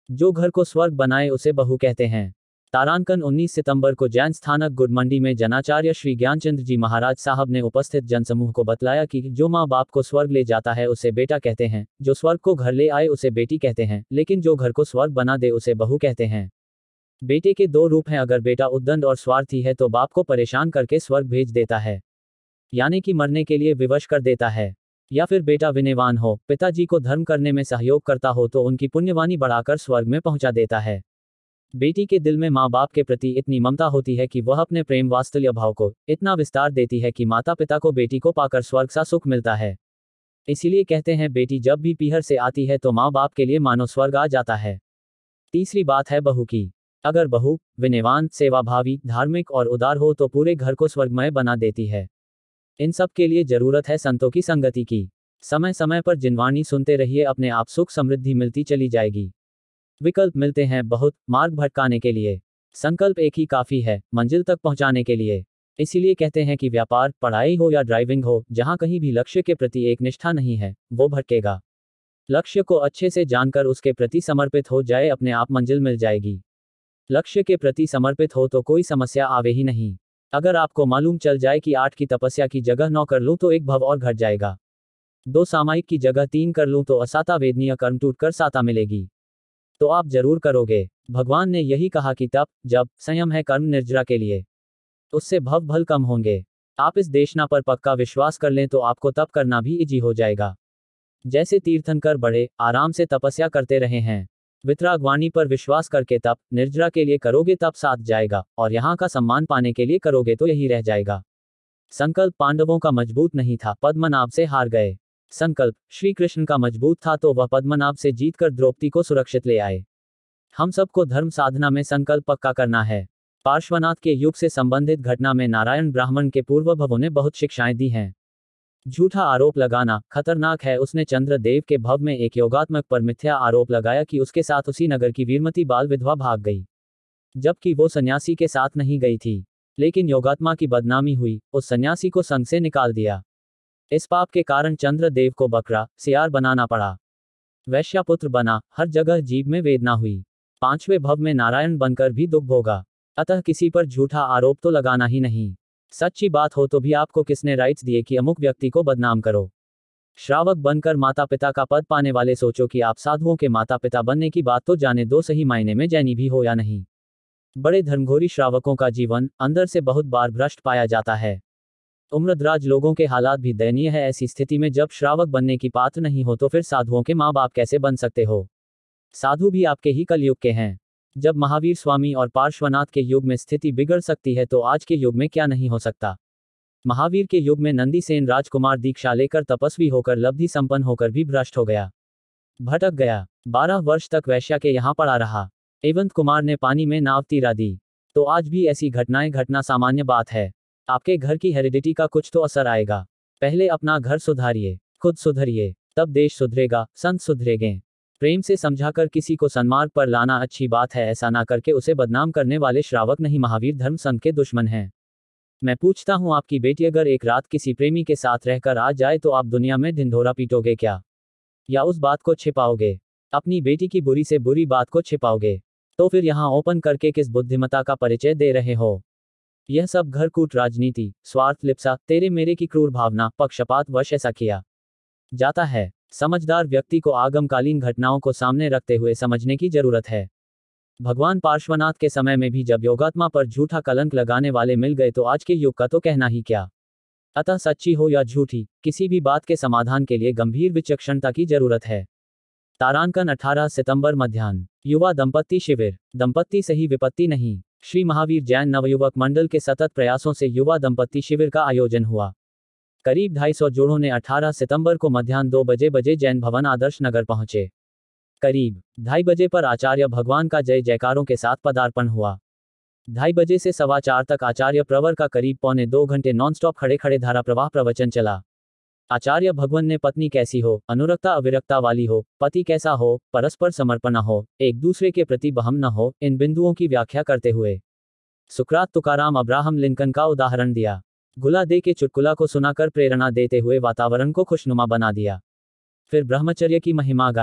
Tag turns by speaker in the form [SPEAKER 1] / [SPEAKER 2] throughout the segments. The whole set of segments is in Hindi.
[SPEAKER 1] जो घर को स्वर्ग बनाए उसे बहू कहते हैं। तारांकन 19 सितंबर को जैन स्थानक गुड मंडी में जनाचार्य श्री ज्ञानचंद्र जी महाराज साहब ने उपस्थित जनसमूह को बतलाया कि जो माँ बाप को स्वर्ग ले जाता है उसे बेटा कहते हैं, जो स्वर्ग को घर ले आए उसे बेटी कहते हैं, लेकिन जो घर को स्वर्ग बना दे उसे बहू कहते हैं। बेटे के दो रूप हैं, अगर बेटा उद्दंड और स्वार्थी है तो बाप को परेशान करके स्वर्ग भेज देता है, यानी कि मरने के लिए विवश कर देता है। या फिर बेटा विनयवान हो, पिताजी को धर्म करने में सहयोग करता हो तो उनकी पुण्यवानी बढ़ाकर स्वर्ग में पहुंचा देता है। बेटी के दिल में माँ बाप के प्रति इतनी ममता होती है कि वह अपने प्रेम वात्सल्य भाव को इतना विस्तार देती है कि माता पिता को बेटी को पाकर स्वर्ग सा सुख मिलता है। इसीलिए कहते हैं बेटी जब भी पीहर से आती है तो माँ बाप के लिए मानो स्वर्ग आ जाता है। तीसरी बात है बहू की। अगर बहू विनयवान, सेवाभावी, धार्मिक और उदार हो तो पूरे घर को स्वर्गमय बना देती है। इन सब के लिए जरूरत है संतों की संगति की। समय समय पर जिनवाणी सुनते रहिए, अपने आप सुख समृद्धि मिलती चली जाएगी। विकल्प मिलते हैं बहुत मार्ग भटकाने के लिए, संकल्प एक ही काफी है मंजिल तक पहुंचाने के लिए। इसीलिए कहते हैं कि व्यापार, पढ़ाई हो या ड्राइविंग हो, जहां कहीं भी लक्ष्य के प्रति एक निष्ठा नहीं है वो भटकेगा। लक्ष्य को अच्छे से जानकर उसके प्रति समर्पित हो जाए, अपने आप मंजिल मिल जाएगी। लक्ष्य के प्रति समर्पित हो तो कोई समस्या आवे ही नहीं। अगर आपको मालूम चल जाए कि 8 की तपस्या की जगह 9 कर लूं तो एक भव और घट जाएगा, 2 सामायिक की जगह 3 कर लूं तो असाता वेदनीय कर्म टूटकर साता मिलेगी, तो आप जरूर करोगे। भगवान ने यही कहा कि तप, जब, संयम है कर्म निर्जरा के लिए, उससे भव भल कम होंगे। आप इस देशना पर पक्का विश्वास कर लें तो आपको तप करना भी इजी हो जाएगा। जैसे तीर्थंकर बड़े आराम से तपस्या करते रहे हैं, वितरागवाणी पर विश्वास करके तप निर्जरा के लिए करोगे तप साथ जाएगा, और यहाँ का सम्मान पाने के लिए करोगे तो यही रह जाएगा। संकल्प पांडवों का मजबूत नहीं था, पद्मनाभ से हार गए। संकल्प श्री कृष्ण का मजबूत था तो वह पद्मनाभ से जीतकर द्रौपदी को सुरक्षित ले आए। हम सबको धर्म साधना में संकल्प पक्का करना है। पार्श्वनाथ के युग से संबंधित घटना में नारायण ब्राह्मण के पूर्व भवों ने बहुत शिक्षाएं दी हैं। झूठा आरोप लगाना खतरनाक है। उसने चंद्रदेव के भव में एक योगात्मक पर मिथ्या आरोप लगाया कि उसके साथ उसी नगर की वीरमती बाल विधवा भाग गई, जबकि वो सन्यासी के साथ नहीं गई थी। लेकिन योगात्मा की बदनामी हुई, उस सन्यासी को संघ से निकाल दिया। इस पाप के कारण चंद्रदेव को बकरा सियार बनाना पड़ा, वैश्यापुत्र बना, हर जगह जीभ में वेदना हुई। 5वें भव में नारायण बनकर भी दुख भोगा। अतः किसी पर झूठा आरोप तो लगाना ही नहीं। सच्ची बात हो तो भी आपको किसने राइट्स दिए कि अमुक व्यक्ति को बदनाम करो। श्रावक बनकर माता पिता का पद पाने वाले, सोचो कि आप साधुओं के माता पिता बनने की बात तो जाने दो, सही मायने में जैनी भी हो या नहीं। बड़े धर्मघोरी श्रावकों का जीवन अंदर से बहुत बार भ्रष्ट पाया जाता है। उम्रदराज लोगों के हालात भी दयनीय है। ऐसी स्थिति में जब श्रावक बनने की पात्र नहीं हो तो फिर साधुओं के माँ बाप कैसे बन सकते हो। साधु भी आपके ही कलयुग के हैं। जब महावीर स्वामी और पार्श्वनाथ के युग में स्थिति बिगड़ सकती है तो आज के युग में क्या नहीं हो सकता। महावीर के युग में नंदीसेन राजकुमार दीक्षा लेकर तपस्वी होकर लब्धि संपन्न होकर भी भ्रष्ट हो गया, भटक गया। 12 वर्ष तक वैश्या के यहाँ पड़ा रहा। एवंत कुमार ने पानी में नाव तिरा दी। तो आज भी ऐसी घटनाएं घटना सामान्य बात है। आपके घर की हेरिडिटी का कुछ तो असर आएगा। पहले अपना घर सुधारिए, खुद सुधरिए, तब देश सुधरेगा, संत सुधरेंगे। प्रेम से समझाकर किसी को सन्मार्ग पर लाना अच्छी बात है, ऐसा ना करके उसे बदनाम करने वाले श्रावक नहीं महावीर धर्म संघ के दुश्मन हैं। मैं पूछता हूं, आपकी बेटी अगर एक रात किसी प्रेमी के साथ रहकर आ जाए तो आप दुनिया में ढिंढोरा पीटोगे क्या, या उस बात को छिपाओगे? अपनी बेटी की बुरी से बुरी बात को छिपाओगे तो फिर यहां ओपन करके किस बुद्धिमत्ता का परिचय दे रहे हो? यह सब घरकूट राजनीति, स्वार्थ लिप्सा, तेरे मेरे की क्रूर भावना, पक्षपात वश ऐसा किया जाता है। समझदार व्यक्ति को आगमकालीन घटनाओं को सामने रखते हुए समझने की जरूरत है। भगवान पार्श्वनाथ के समय में भी जब योगात्मा पर झूठा कलंक लगाने वाले मिल गए तो आज के युग का तो कहना ही क्या। अतः सच्ची हो या झूठी, किसी भी बात के समाधान के लिए गंभीर विचक्षणता की जरूरत है। तारांकन 18 सितंबर मध्याह्न। युवा दंपत्ति शिविर। दंपत्ति सही विपत्ति नहीं। श्री महावीर जैन नवयुवक मंडल के सतत प्रयासों से युवा दंपत्ति शिविर का आयोजन हुआ। करीब 250 जोड़ों ने 18 सितंबर को मध्याह्न 2 बजे जैन भवन आदर्श नगर पहुंचे। करीब 2:30 बजे पर आचार्य भगवान का जय जयकारों के साथ पदार्पण हुआ। 2:30 बजे से 4:15 तक आचार्य प्रवर का करीब पौने 2 घंटे नॉनस्टॉप खड़े खड़े धारा प्रवाह प्रवचन चला। आचार्य भगवान ने पत्नी कैसी हो, अनुरक्ता अविरक्ता वाली हो, पति कैसा हो, परस्पर समर्पण हो, एक दूसरे के प्रति बहम न हो, इन बिंदुओं की व्याख्या करते हुए सुकरात, तुकाराम, अब्राहम लिंकन का उदाहरण दिया। गुला दे के चुटकुला को सुनाकर प्रेरणा देते हुए वातावरण को खुशनुमा बना दिया। फिर ब्रह्मचर्य की महिमा गाई।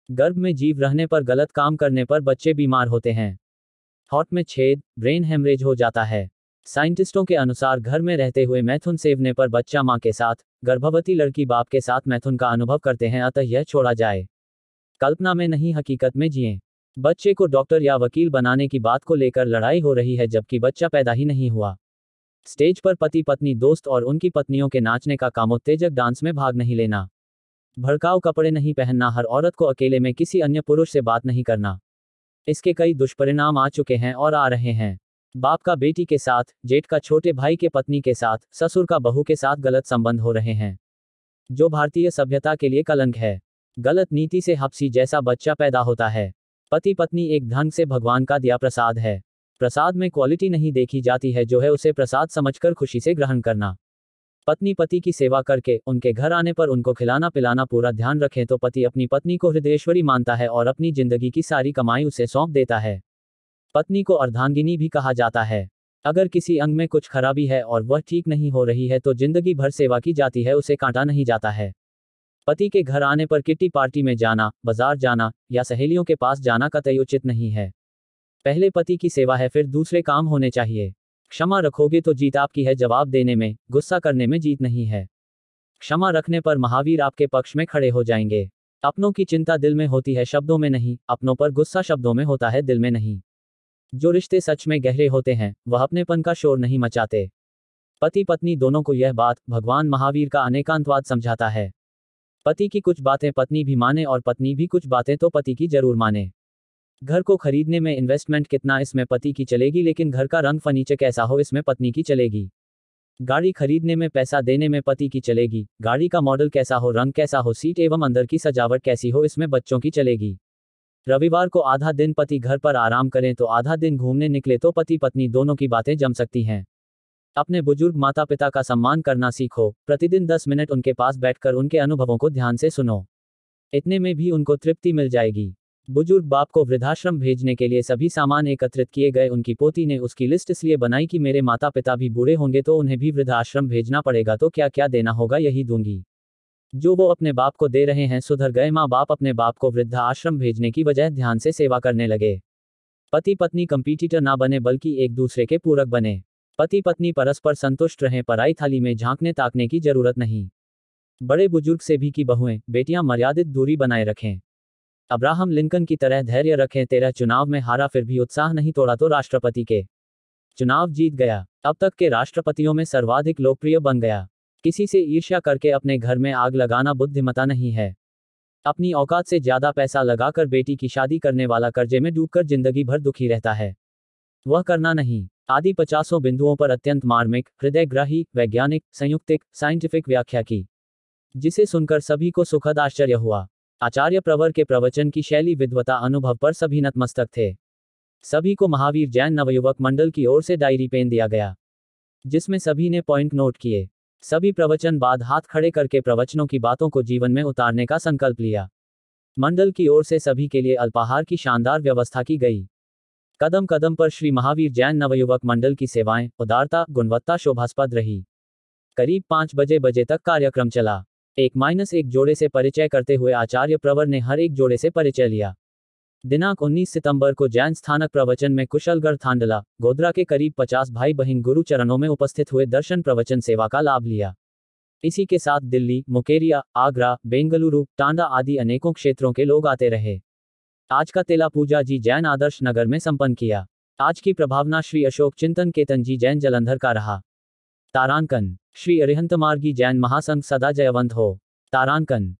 [SPEAKER 1] गर्भ में जीव रहने पर गलत काम करने पर बच्चे बीमार होते हैं। हार्ट में छेद, ब्रेन हेमरेज हो जाता है। साइंटिस्टों के अनुसार घर में रहते हुए मैथुन सेवने पर बच्चा मां के साथ, गर्भवती लड़की बाप के साथ मैथुन का अनुभव करते हैं, अतः यह छोड़ा जाए। कल्पना में नहीं, हकीकत में जिएं। बच्चे को डॉक्टर या वकील बनाने की बात को लेकर लड़ाई हो रही है, जबकि बच्चा पैदा ही नहीं हुआ। स्टेज पर पति पत्नी, दोस्त और उनकी पत्नियों के नाचने का काम, उत्तेजक डांस में भाग नहीं लेना, भड़काऊ कपड़े नहीं पहनना, हर औरत को अकेले में किसी अन्य पुरुष से बात नहीं करना। इसके कई दुष्परिणाम आ चुके हैं और आ रहे हैं। बाप का बेटी के साथ, जेठ का छोटे भाई के पत्नी के साथ, ससुर का बहू के साथ गलत संबंध हो रहे हैं, जो भारतीय सभ्यता के लिए कलंक है। गलत नीति से हपसी जैसा बच्चा पैदा होता है। पति पत्नी एक ढंग से भगवान का दिया प्रसाद है। प्रसाद में क्वालिटी नहीं देखी जाती है, जो है उसे प्रसाद समझकर खुशी से ग्रहण करना। पत्नी पति की सेवा करके उनके घर आने पर उनको खिलाना पिलाना पूरा ध्यान रखें तो पति अपनी पत्नी को हृदयेश्वरी मानता है और अपनी जिंदगी की सारी कमाई उसे सौंप देता है। पत्नी को अर्धांगिनी भी कहा जाता है। अगर किसी अंग में कुछ खराबी है और वह ठीक नहीं हो रही है तो जिंदगी भर सेवा की जाती है, उसे काटा नहीं जाता है। पति के घर आने पर किट्टी पार्टी में जाना, बाजार जाना या सहेलियों के पास जाना कतई उचित नहीं है। पहले पति की सेवा है, फिर दूसरे काम होने चाहिए। क्षमा रखोगे तो जीत आपकी है, जवाब देने में, गुस्सा करने में जीत नहीं है। क्षमा रखने पर महावीर आपके पक्ष में खड़े हो जाएंगे। अपनों की चिंता दिल में होती है, शब्दों में नहीं। अपनों पर गुस्सा शब्दों में होता है, दिल में नहीं। जो रिश्ते सच में गहरे होते हैं वह अपनेपन का शोर नहीं मचाते। पति पत्नी दोनों को यह बात भगवान महावीर का अनेकांतवाद समझाता है। पति की कुछ बातें पत्नी भी माने और पत्नी भी कुछ बातें तो पति की जरूर माने। घर को खरीदने में इन्वेस्टमेंट कितना, इसमें पति की चलेगी, लेकिन घर का रंग फर्नीचर कैसा हो, इसमें पत्नी की चलेगी। गाड़ी खरीदने में पैसा देने में पति की चलेगी। गाड़ी का मॉडल कैसा हो, रंग कैसा हो, सीट एवं अंदर की सजावट कैसी हो, इसमें बच्चों की चलेगी। रविवार को आधा दिन पति घर पर आराम करें तो आधा दिन घूमने निकले तो पति पत्नी दोनों की बातें जम सकती हैं। अपने बुजुर्ग माता पिता का सम्मान करना सीखो। प्रतिदिन 10 मिनट उनके पास बैठकर उनके अनुभवों को ध्यान से सुनो। इतने में भी उनको तृप्ति मिल जाएगी। बुजुर्ग बाप को वृद्धाश्रम भेजने के लिए सभी सामान एकत्रित किए गए। उनकी पोती ने उसकी लिस्ट इसलिए बनाई कि मेरे माता पिता भी बूढ़े होंगे तो उन्हें भी वृद्धाश्रम भेजना पड़ेगा, तो क्या क्या देना होगा यही दूंगी जो वो अपने बाप को दे रहे हैं। सुधर गए माँ बाप, अपने बाप को वृद्धा आश्रम भेजने की बजाय ध्यान से सेवा करने लगे। पति पत्नी कंपीटिटर ना बने बल्कि एक दूसरे के पूरक बने। पति पत्नी परस्पर संतुष्ट रहें, पराई थाली में झांकने ताकने की जरूरत नहीं। बड़े बुजुर्ग से भी की बहुएं बेटियां मर्यादित दूरी बनाए रखें। अब्राहम लिंकन की तरह धैर्य रखें। 13 चुनाव में हारा फिर भी उत्साह नहीं तोड़ा तो राष्ट्रपति के चुनाव जीत गया। अब तक के राष्ट्रपतियों में सर्वाधिक लोकप्रिय बन गया। किसी से ईर्ष्या करके अपने घर में आग लगाना बुद्धिमता नहीं है। अपनी औकात से ज्यादा पैसा लगाकर बेटी की शादी करने वाला कर्जे में डूबकर जिंदगी भर दुखी रहता है, वह करना नहीं। आदि 50 बिंदुओं पर अत्यंत मार्मिक, हृदयग्राही, वैज्ञानिक, संयुक्तिक, साइंटिफिक व्याख्या की, जिसे सुनकर सभी को सुखद आश्चर्य हुआ। आचार्य प्रवर के प्रवचन की शैली, विद्वता, अनुभव पर सभी नतमस्तक थे। सभी को महावीर जैन नवयुवक मंडल की ओर से डायरी पेन दिया गया, जिसमें सभी ने पॉइंट नोट किए। सभी प्रवचन बाद हाथ खड़े करके प्रवचनों की बातों को जीवन में उतारने का संकल्प लिया। मंडल की ओर से सभी के लिए अल्पाहार की शानदार व्यवस्था की गई। कदम कदम पर श्री महावीर जैन नवयुवक मंडल की सेवाएं, उदारता, गुणवत्ता शोभास्पद रही। करीब 5 बजे तक कार्यक्रम चला। 1-1 जोड़े से परिचय करते हुए आचार्य प्रवर ने हर एक जोड़े से परिचय लिया। दिनांक 19 सितंबर को जैन स्थानक प्रवचन में कुशलगढ़ थांडला, गोधरा के करीब 50 भाई बहन गुरु चरणों में उपस्थित हुए दर्शन प्रवचन सेवा का लाभ लिया। इसी के साथ दिल्ली, मुकेरिया, आगरा, बेंगलुरु, टांडा आदि अनेकों क्षेत्रों के लोग आते रहे। आज का तेला पूजा जी जैन आदर्श नगर में संपन्न किया। आज की प्रभावना श्री अशोक चिंतन केतन जी जैन जलंधर का रहा। तारांकन, श्री अरिहंत मार्गी जैन महासंघ सदा जयवंत हो। तारांकन।